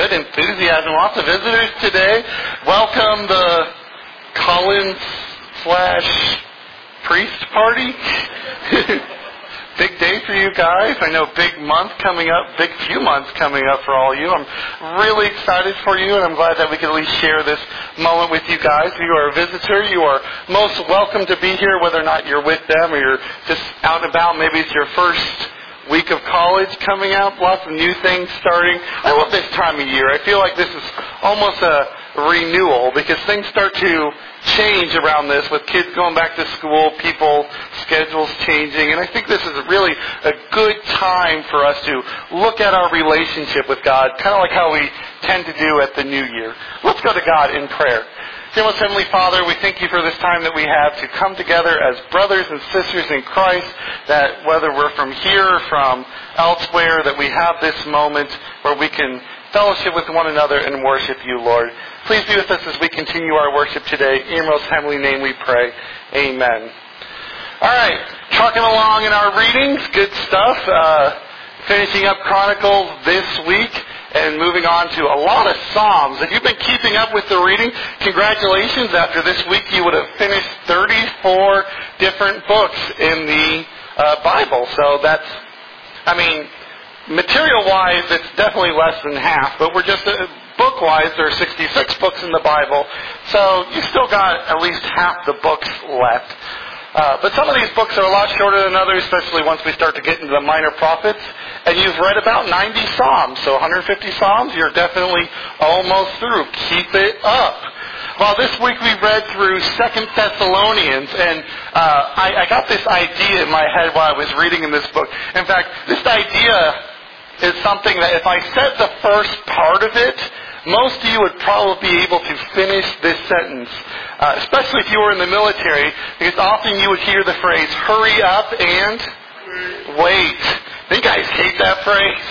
good enthusiasm. Lots of visitors today. Welcome the Collins/priest party. Big day for you guys. I know big month coming up, big few months coming up for all of you. I'm really excited for you, and I'm glad that we can at least share this moment with you guys. If you are a visitor, you are most welcome to be here, whether or not you're with them or you're just out and about. Maybe it's your first week of college coming out, lots of new things starting. I love this time of year. I feel like this is almost a renewal because things start to change around this with kids going back to school, people, schedules changing, and I think this is really a good time for us to look at our relationship with God, kind of like how we tend to do at the new year. Let's go to God in prayer. Dear most Heavenly Father, we thank you for this time that we have to come together as brothers and sisters in Christ, that whether we're from here or from elsewhere, that we have this moment where we can fellowship with one another and worship you, Lord. Please be with us as we continue our worship today. In your most heavenly name we pray. Amen. All right, trucking along in our readings, good stuff. Finishing up Chronicles this week and moving on to a lot of Psalms. If you've been keeping up with the reading, congratulations. After this week, you would have finished 34 different books in the Bible. So that's, material-wise, it's definitely less than half, but we're just, book-wise, there are 66 books in the Bible, so you still got at least half the books left. But some of these books are a lot shorter than others, especially once we start to get into the minor prophets. And you've read about 90 Psalms, so 150 Psalms, you're definitely almost through. Keep it up. Well, this week we read through 2 Thessalonians, and I got this idea in my head while I was reading in this book. In fact, this idea is something that if I said the first part of it, most of you would probably be able to finish this sentence, especially if you were in the military, because often you would hear the phrase, hurry up and wait. You guys hate that phrase?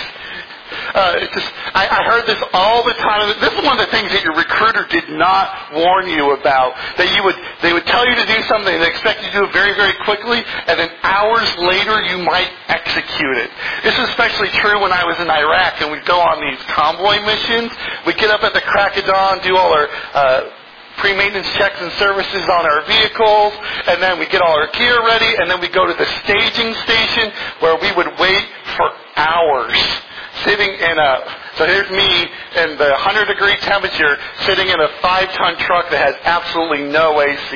I heard this all the time. This is one of the things that your recruiter did not warn you about. That they would tell you to do something and they expect you to do it very, very quickly, and then hours later you might execute it. This is especially true when I was in Iraq and we'd go on these convoy missions. We'd get up at the crack of dawn, do all our pre-maintenance checks and services on our vehicles, and then we get all our gear ready, and then we go to the staging station where we would wait for hours. Sitting in so here's me in the 100-degree temperature, sitting in a 5-ton truck that has absolutely no AC.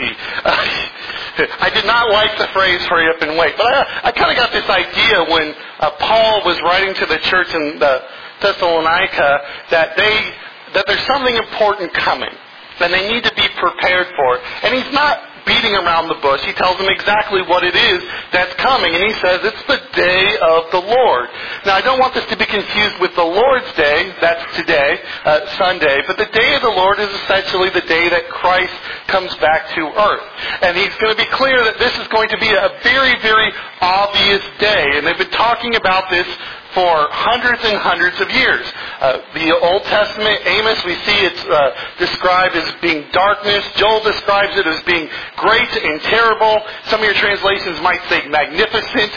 I did not like the phrase, hurry up and wait. But I kind of got this idea when Paul was writing to the church in Thessalonica that there's something important coming, and they need to be prepared for it. And he's not beating around the bush. He tells them exactly what it is that's coming. And he says it's the day of the Lord. Now, I don't want this to be confused with the Lord's Day. That's today, Sunday. But the day of the Lord is essentially the day that Christ comes back to earth. And he's going to be clear that this is going to be a very, very obvious day. And they've been talking about this for hundreds and hundreds of years. The Old Testament, Amos, we see it's described as being darkness. Joel describes it as being great and terrible. Some of your translations might say magnificent.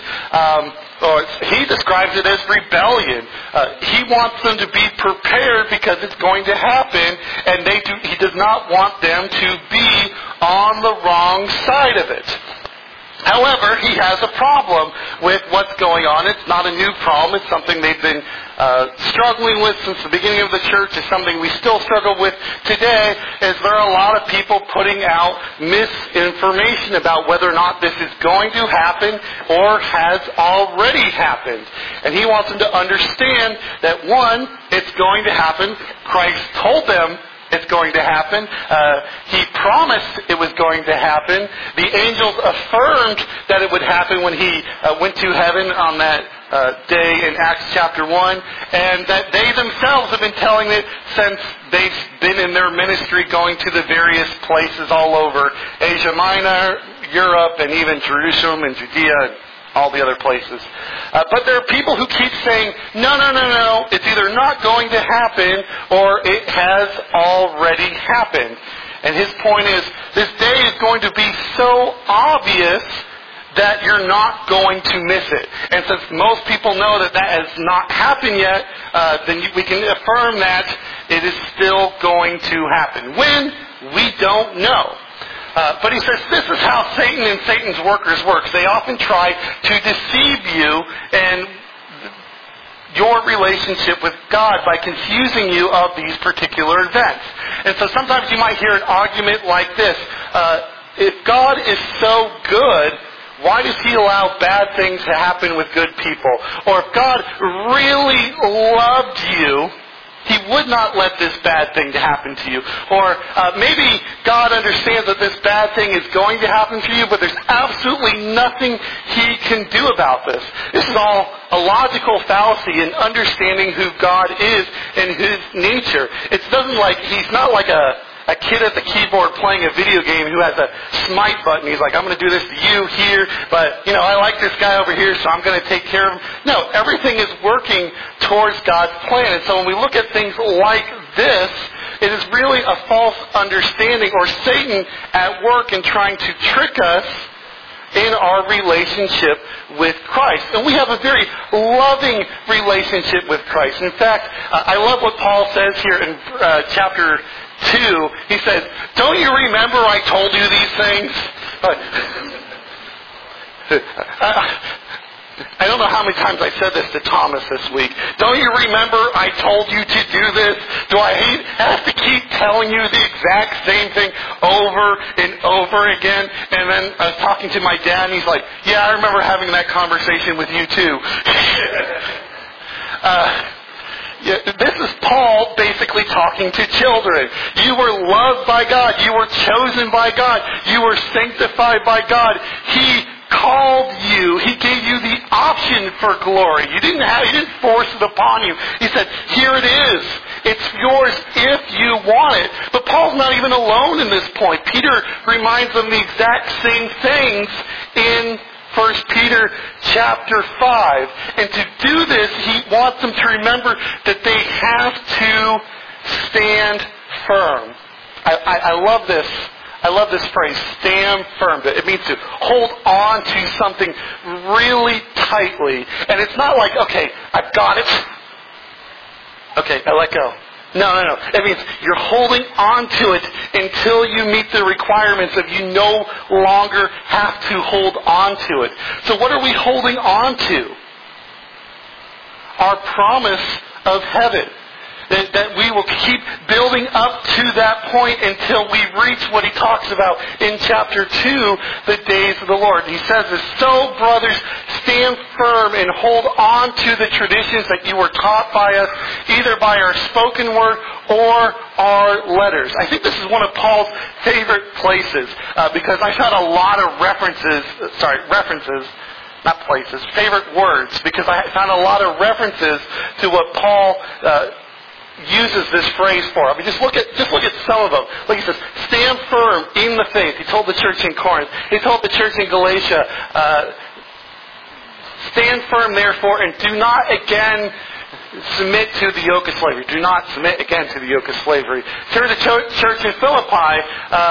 Or he describes it as rebellion. He wants them to be prepared because it's going to happen, and he does not want them to be on the wrong side of it. However, he has a problem with what's going on. It's not a new problem. It's something they've been struggling with since the beginning of the church. It's something we still struggle with today, is there are a lot of people putting out misinformation about whether or not this is going to happen or has already happened. And he wants them to understand that, one, it's going to happen. Christ told them it's going to happen. He promised it was going to happen. The angels affirmed that it would happen when he went to heaven on that day in Acts chapter 1. And that they themselves have been telling it since they've been in their ministry going to the various places all over Asia Minor, Europe, and even Jerusalem and Judea, all the other places. But there are people who keep saying, no, it's either not going to happen or it has already happened. And his point is, this day is going to be so obvious that you're not going to miss it. And since most people know that that has not happened yet, then we can affirm that it is still going to happen. When? We don't know. But he says this is how Satan and Satan's workers work. They often try to deceive you and your relationship with God by confusing you of these particular events. And so sometimes you might hear an argument like this. If God is so good, why does He allow bad things to happen with good people? Or if God really loved you, He would not let this bad thing to happen to you. Or maybe God understands that this bad thing is going to happen to you, but there's absolutely nothing He can do about this. This is all a logical fallacy in understanding who God is and His nature. It doesn't like, He's not like a kid at the keyboard playing a video game who has a smite button. He's like, I'm going to do this to you here, but, I like this guy over here, so I'm going to take care of him. No, everything is working towards God's plan. And so when we look at things like this, it is really a false understanding or Satan at work in trying to trick us in our relationship with Christ. And we have a very loving relationship with Christ. In fact, I love what Paul says here in chapter 2. He says, don't you remember I told you these things? I don't know how many times I said this to Thomas this week. Don't you remember I told you to do this? Do I have to keep telling you the exact same thing over and over again? And then I was talking to my dad and he's like, yeah, I remember having that conversation with you too. This is Paul basically talking to children. You were loved by God. You were chosen by God. You were sanctified by God. He called you. He gave you the option for glory. He didn't force it upon you. He said, here it is. It's yours if you want it. But Paul's not even alone in this point. Peter reminds them the exact same things in 1 Peter chapter 5. And to do this, he wants them to remember that they have to stand firm. I love this. I love this phrase, stand firm. It means to hold on to something really tightly. And it's not like, okay, I've got it. Okay, I let go. No. It means you're holding on to it until you meet the requirements of you no longer have to hold on to it. So what are we holding on to? Our promise of heaven. That we will keep building up to that point until we reach what he talks about in chapter 2, the days of the Lord. He says this, so brothers, stand firm and hold on to the traditions that you were taught by us, either by our spoken word or our letters. I think this is one of Paul's favorite places because I've had a lot of favorite words, because I found a lot of references to what Paul uses this phrase for. I mean, just look at some of them. Like he says, stand firm in the faith. He told the church in Corinth. He told the church in Galatia, stand firm therefore and do not again submit to the yoke of slavery. Do not submit again to the yoke of slavery. To the church in Philippi,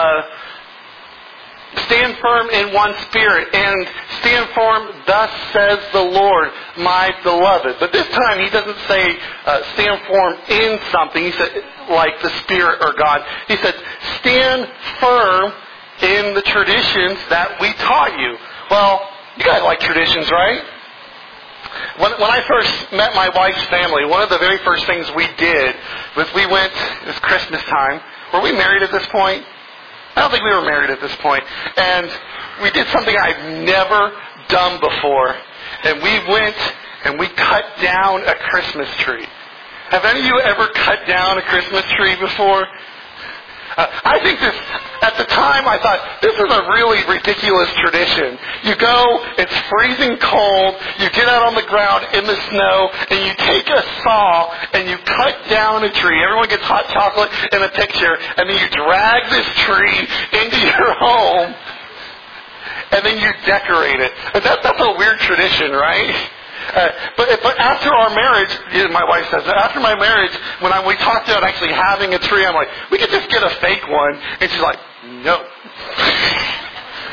stand firm in one spirit and stand firm, thus says the Lord, my beloved. But this time he doesn't say stand firm in something. He said like the Spirit or God. He said stand firm in the traditions that we taught you. Well, you guys like traditions, right? When I first met my wife's family, one of the very first things we did was it was Christmas time. Were we married at this point? I don't think we were married at this point. And we did something I've never done before. And we went and we cut down a Christmas tree. Have any of you ever cut down a Christmas tree before? I think this, at the time I thought, this is a really ridiculous tradition. You go, it's freezing cold, you get out on the ground in the snow, and you take a saw and you cut down a tree. Everyone gets hot chocolate in a picture, and then you drag this tree into your home, and then you decorate it. That's a weird tradition, right? But after our marriage, my wife says, after my marriage, when we talked about actually having a tree, I'm like, we could just get a fake one. And she's like, no.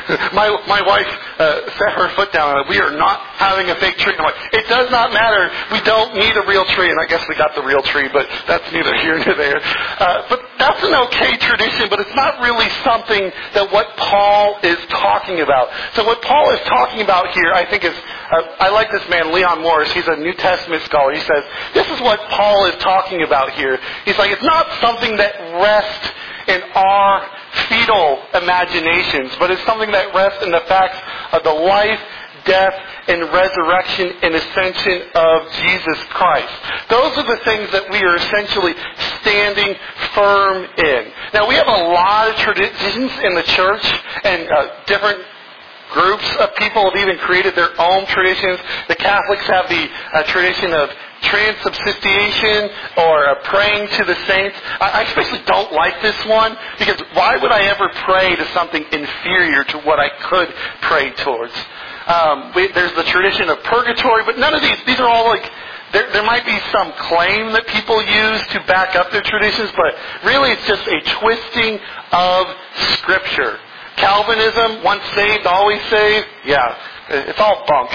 My wife set her foot down and we are not having a fake tree. And I'm like, it does not matter. We don't need a real tree. And I guess we got the real tree, but that's neither here nor there. But that's an okay tradition, but it's not really something that what Paul is talking about. So what Paul is talking about here, I think is, I like this man, Leon Morris. He's a New Testament scholar. He says, this is what Paul is talking about here. He's like, it's not something that rests in our fetal imaginations, but it's something that rests in the facts of the life, death, and resurrection and ascension of Jesus Christ. Those are the things that we are essentially standing firm in. Now, we have a lot of traditions in the church, and different groups of people have even created their own traditions. The Catholics have the tradition of transubstantiation or praying to the saints. I especially don't like this one because why would I ever pray to something inferior to what I could pray towards? There's the tradition of purgatory, but none of these are all like, there might be some claim that people use to back up their traditions, but really it's just a twisting of Scripture. Calvinism, once saved, always saved, yeah, it's all bunk.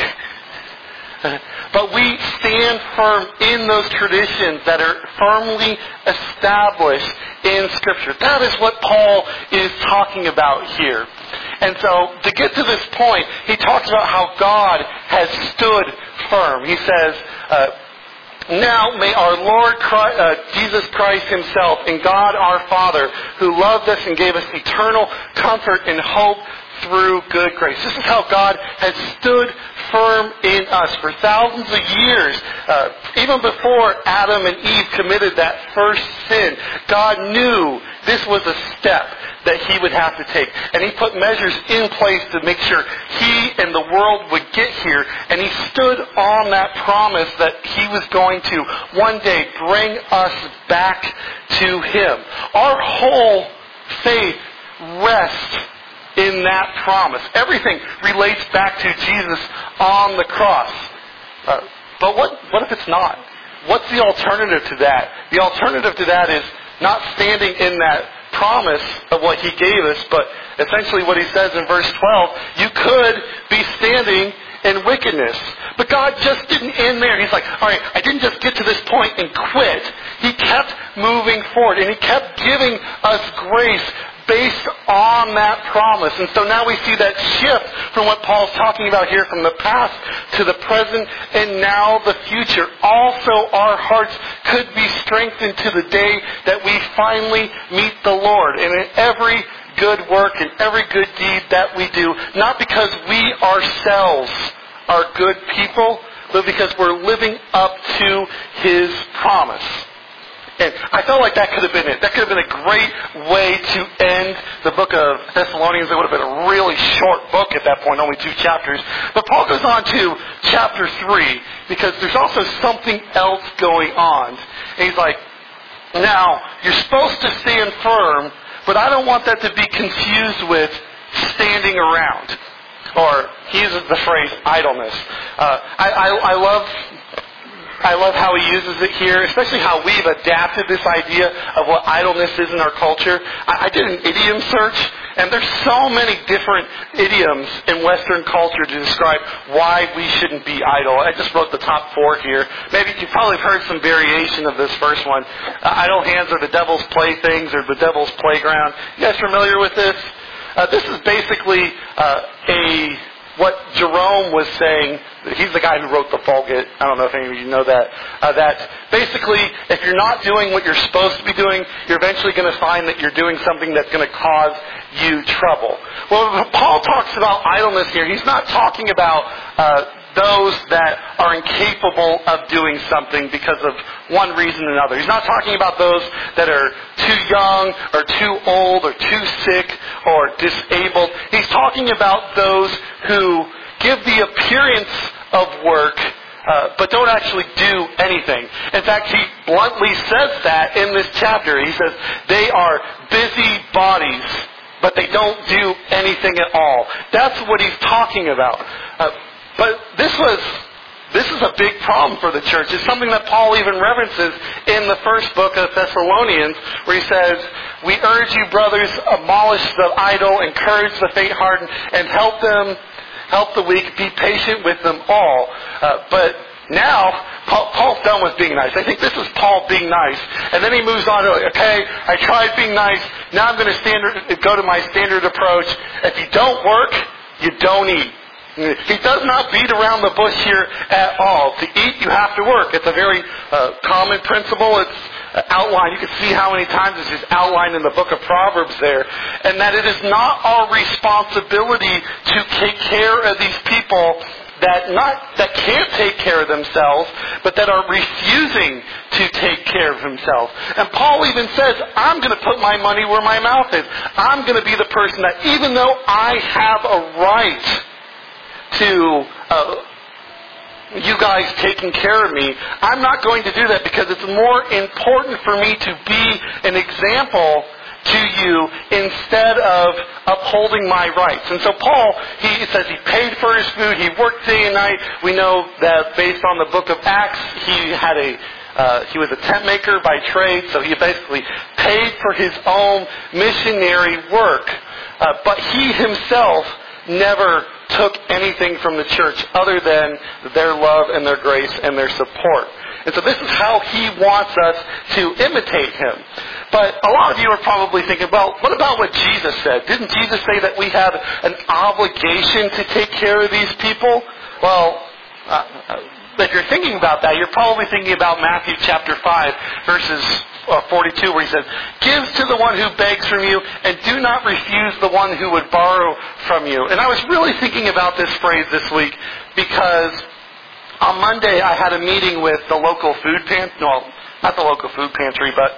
But we stand firm in those traditions that are firmly established in Scripture. That is what Paul is talking about here. And so, to get to this point, he talks about how God has stood firm. He says, now may our Lord Jesus Christ Himself and God our Father, who loved us and gave us eternal comfort and hope through good grace. This is how God has stood firm in us for thousands of years. Even before Adam and Eve committed that first sin, God knew this was a step that He would have to take. And He put measures in place to make sure He and the world would get here. And He stood on that promise that He was going to one day bring us back to Him. Our whole faith rests in that promise. Everything relates back to Jesus on the cross. But what if it's not? What's the alternative to that? The alternative to that is not standing in that promise of what He gave us, but essentially what He says in verse 12, you could be standing in wickedness. But God just didn't end there. He's like, all right, I didn't just get to this point and quit. He kept moving forward, and He kept giving us grace based on that promise. And so now we see that shift from what Paul's talking about here, from the past to the present and now the future. Also, our hearts could be strengthened to the day that we finally meet the Lord. And in every good work and every good deed that we do, not because we ourselves are good people, but because we're living up to His promise. And I felt like that could have been it. That could have been a great way to end the book of Thessalonians. It would have been a really short book at that point, only 2 chapters. But Paul goes on to chapter 3 because there's also something else going on. And he's like, now, you're supposed to stand firm, but I don't want that to be confused with standing around. Or he uses the phrase idleness. I love how he uses it here, especially how we've adapted this idea of what idleness is in our culture. I did an idiom search, and there's so many different idioms in Western culture to describe why we shouldn't be idle. I just wrote the top 4 here. Maybe you've probably heard some variation of this first one. Idle hands are the devil's playthings or the devil's playground. You guys familiar with this? This is basically what Jerome was saying. He's the guy who wrote the Vulgate. I don't know if any of you know that. That basically, if you're not doing what you're supposed to be doing, you're eventually going to find that you're doing something that's going to cause you trouble. Well, when Paul talks about idleness here, he's not talking about those that are incapable of doing something because of one reason or another. He's not talking about those that are too young or too old or too sick or disabled. He's talking about those who give the appearance of work but don't actually do anything. In fact, he bluntly says that in this chapter. He says they are busy bodies, but they don't do anything at all. That's what he's talking about. But this was This is a big problem for the church. It's something that Paul even references in the first book of Thessalonians, where he says, we urge you, brothers, abolish the idle, encourage the faint-hearted, and help the weak, be patient with them all. But now, Paul's done with being nice. I think this is Paul being nice. And then he moves on to, okay, I tried being nice. Now I'm going to go to my standard approach. If you don't work, you don't eat. He does not beat around the bush here at all. To eat, you have to work. It's a very common principle. It's outlined. You can see how many times this is outlined in the book of Proverbs there. And that it is not our responsibility to take care of these people that can't take care of themselves, but that are refusing to take care of themselves. And Paul even says, I'm going to put my money where my mouth is. I'm going to be the person that, even though I have a right to you guys taking care of me, I'm not going to do that because it's more important for me to be an example to you instead of upholding my rights. And so Paul, he says he paid for his food, he worked day and night. We know that based on the book of Acts, he was a tent maker by trade, so he basically paid for his own missionary work. But he himself never took anything from the church other than their love and their grace and their support. And so this is how he wants us to imitate him. But a lot of you are probably thinking, well, what about what Jesus said? Didn't Jesus say that we have an obligation to take care of these people? Well, if you're thinking about that, you're probably thinking about Matthew chapter 5, verses 42, where he says, give to the one who begs from you, and do not refuse the one who would borrow from you. And I was really thinking about this phrase this week because on Monday I had a meeting with the local food pantry, well, not the local food pantry, but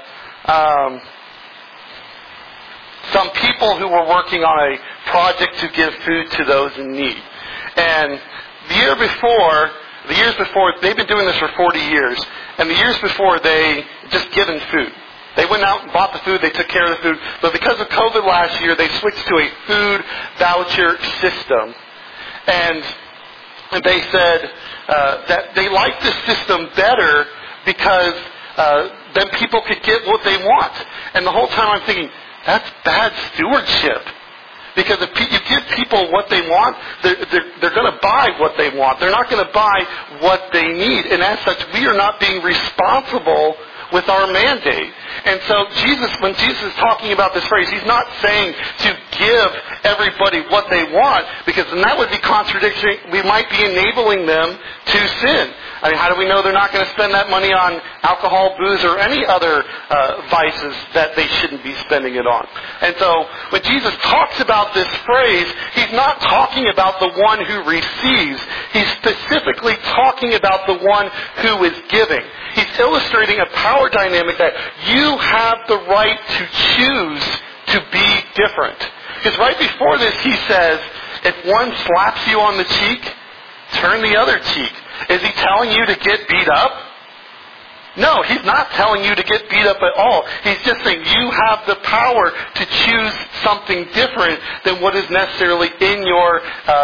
some people who were working on a project to give food to those in need. And the years before, they've been doing this for 40 years. And the years before, they just given food. They went out and bought the food, they took care of the food. But because of COVID last year, they switched to a food voucher system. And they said that they liked this system better because then people could get what they want. And the whole time I'm thinking, that's bad stewardship. Because if you give people what they want, they're going to buy what they want. They're not going to buy what they need. And as such, we are not being responsible with our mandate. And so when Jesus is talking about this phrase, he's not saying to give everybody what they want, because then that would be contradictory. We might be enabling them to sin. I mean, how do we know they're not going to spend that money on alcohol, booze, or any other vices that they shouldn't be spending it on? And so when Jesus talks about this phrase, he's not talking about the one who receives. He's specifically talking about the one who is giving. He's illustrating a power dynamic that you have the right to choose to be different. Because right before this, he says, if one slaps you on the cheek, turn the other cheek. Is he telling you to get beat up? No, he's not telling you to get beat up at all. He's just saying you have the power to choose something different than what is necessarily in your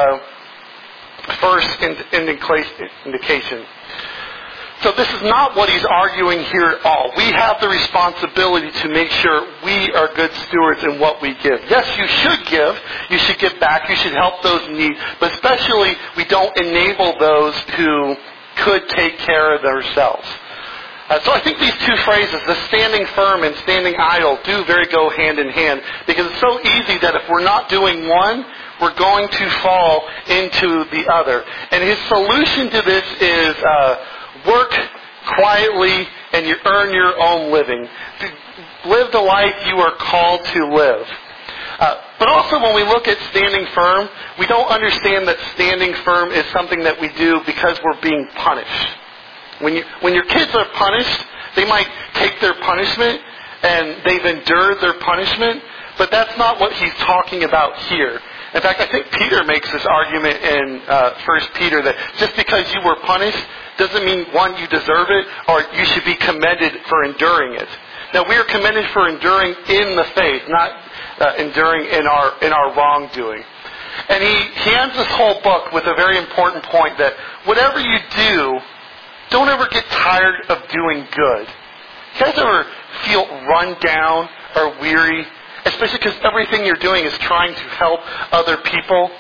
first indication. So this is not what he's arguing here at all. We have the responsibility to make sure we are good stewards in what we give. Yes, you should give. You should give back. You should help those in need. But especially, we don't enable those who could take care of themselves. So I think these two phrases, the standing firm and standing idle, do very go hand in hand. Because it's so easy that if we're not doing one, we're going to fall into the other. And his solution to this is work quietly and you earn your own living. Live the life you are called to live. But also when we look at standing firm, we don't understand that standing firm is something that we do because we're being punished. When your kids are punished, they might take their punishment and they've endured their punishment, but that's not what he's talking about here. In fact, I think Peter makes this argument in 1 Peter that just because you were punished doesn't mean, one, you deserve it, or you should be commended for enduring it. Now, we are commended for enduring in the faith, not enduring in our wrongdoing. And he ends this whole book with a very important point that whatever you do, don't ever get tired of doing good. You guys ever feel run down or weary? Especially because everything you're doing is trying to help other people.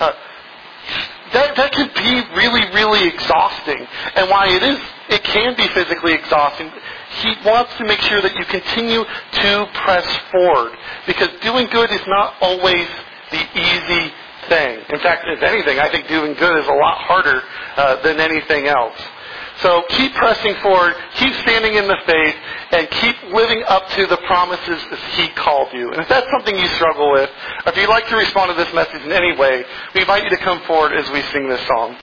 That can be really, really exhausting. And why it can be physically exhausting. He wants to make sure that you continue to press forward. Because doing good is not always the easy thing. In fact, if anything, I think doing good is a lot harder than anything else. So keep pressing forward, keep standing in the faith, and keep living up to the promises that He called you. And if that's something you struggle with, or if you'd like to respond to this message in any way, we invite you to come forward as we sing this song.